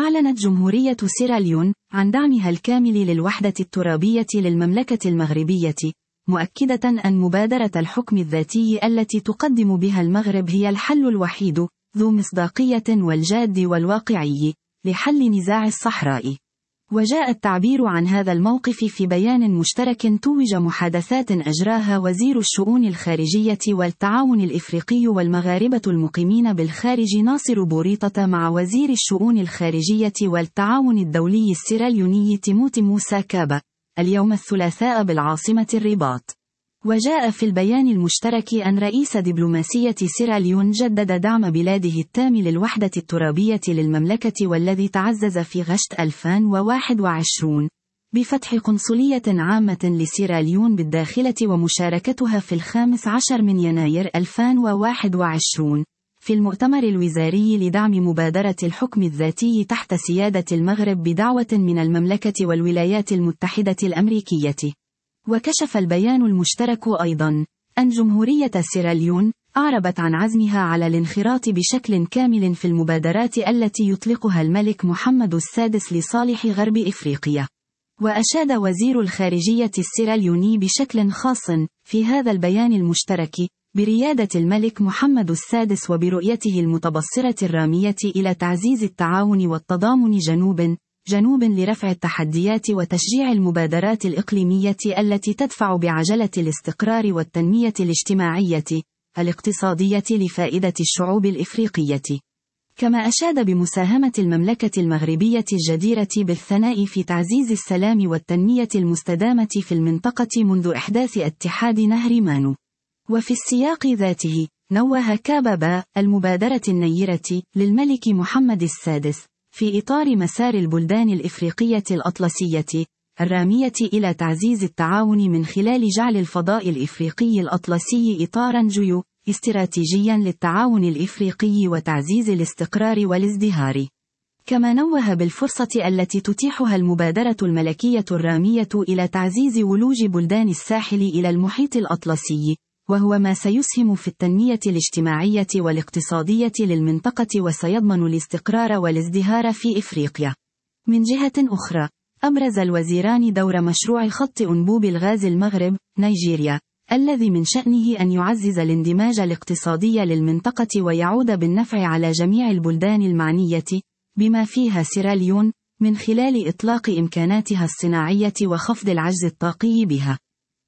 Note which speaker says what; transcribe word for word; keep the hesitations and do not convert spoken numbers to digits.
Speaker 1: أعلنت جمهورية سيراليون عن دعمها الكامل للوحدة الترابية للمملكة المغربية، مؤكدة أن مبادرة الحكم الذاتي التي تقدم بها المغرب هي الحل الوحيد ذو مصداقية والجاد والواقعي لحل نزاع الصحراء. وجاء التعبير عن هذا الموقف في بيان مشترك توج محادثات أجراها وزير الشؤون الخارجية والتعاون الإفريقي والمغاربة المقيمين بالخارج ناصر بوريطة مع وزير الشؤون الخارجية والتعاون الدولي السيراليوني تيموتي موسى كابا اليوم الثلاثاء بالعاصمة الرباط. وجاء في البيان المشترك أن رئيس دبلوماسية سيراليون جدد دعم بلاده التام للوحدة الترابية للمملكة، والذي تعزز في غشت ألفين وواحد وعشرين بفتح قنصلية عامة لسيراليون بالداخلة، ومشاركتها في الخامس عشر من يناير ألفين وواحد وعشرين في المؤتمر الوزاري لدعم مبادرة الحكم الذاتي تحت سيادة المغرب بدعوة من المملكة والولايات المتحدة الأمريكية. وكشف البيان المشترك أيضا أن جمهورية سيراليون أعربت عن عزمها على الانخراط بشكل كامل في المبادرات التي يطلقها الملك محمد السادس لصالح غرب إفريقيا. وأشاد وزير الخارجية السيراليوني بشكل خاص في هذا البيان المشترك بريادة الملك محمد السادس وبرؤيته المتبصرة الرامية إلى تعزيز التعاون والتضامن جنوب جنوب لرفع التحديات وتشجيع المبادرات الإقليمية التي تدفع بعجلة الاستقرار والتنمية الاجتماعية الاقتصادية لفائدة الشعوب الإفريقية. كما أشاد بمساهمة المملكة المغربية الجديرة بالثناء في تعزيز السلام والتنمية المستدامة في المنطقة منذ إحداث اتحاد نهر مانو. وفي السياق ذاته نوه كابا المبادرة النيرة للملك محمد السادس في إطار مسار البلدان الإفريقية الأطلسية الرامية إلى تعزيز التعاون من خلال جعل الفضاء الإفريقي الأطلسي إطاراً جيو استراتيجياً للتعاون الإفريقي وتعزيز الاستقرار والازدهار. كما نوه بالفرصة التي تتيحها المبادرة الملكية الرامية إلى تعزيز ولوج بلدان الساحل إلى المحيط الأطلسي، وهو ما سيسهم في التنمية الاجتماعية والاقتصادية للمنطقة وسيضمن الاستقرار والازدهار في إفريقيا. من جهة أخرى، أبرز الوزيران دور مشروع خط أنبوب الغاز المغرب نيجيريا، الذي من شأنه أن يعزز الاندماج الاقتصادي للمنطقة ويعود بالنفع على جميع البلدان المعنية بما فيها سيراليون من خلال إطلاق إمكاناتها الصناعية وخفض العجز الطاقي بها.